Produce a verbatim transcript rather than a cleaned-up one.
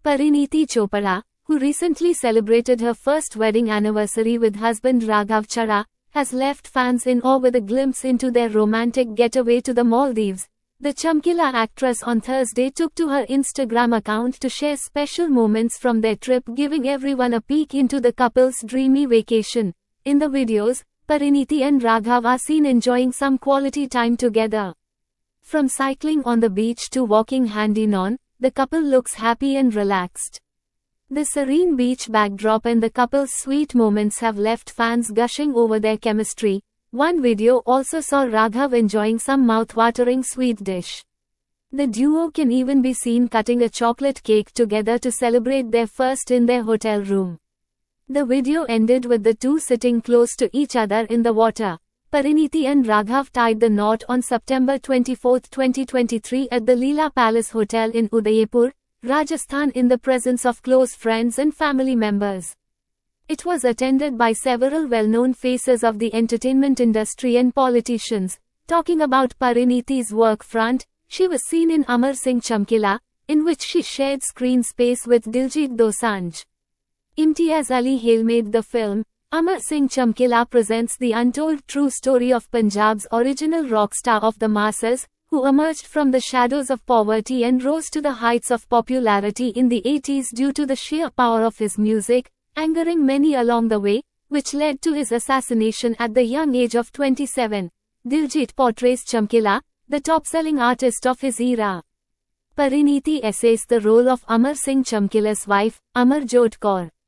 Parineeti Chopra, who recently celebrated her first wedding anniversary with husband Raghav Chadha, has left fans in awe with a glimpse into their romantic getaway to the Maldives. The Chamkila actress on Thursday took to her Instagram account to share special moments from their trip, giving everyone a peek into the couple's dreamy vacation. In the videos, Parineeti and Raghav are seen enjoying some quality time together. From cycling on the beach to walking hand-in-hand, the couple looks happy and relaxed. The serene beach backdrop and the couple's sweet moments have left fans gushing over their chemistry. One video also saw Raghav enjoying some mouth-watering sweet dish. The duo can even be seen cutting a chocolate cake together to celebrate their first in their hotel room. The video ended with the two sitting close to each other in the water. Parineeti and Raghav tied the knot on September twenty-fourth, twenty twenty-three at the Leela Palace Hotel in Udaipur, Rajasthan, in the presence of close friends and family members. It was attended by several well-known faces of the entertainment industry and politicians. Talking about Parineeti's work front, she was seen in Amar Singh Chamkila, in which she shared screen space with Diljit Dosanjh. Imtiaz Ali hailmade the film. Amar Singh Chamkila presents the untold true story of Punjab's original rock star of the masses, who emerged from the shadows of poverty and rose to the heights of popularity in the eighties due to the sheer power of his music, angering many along the way, which led to his assassination at the young age of twenty-seven. Diljit portrays Chamkila, the top-selling artist of his era. Parineeti essays the role of Amar Singh Chamkila's wife, Amarjot Kaur.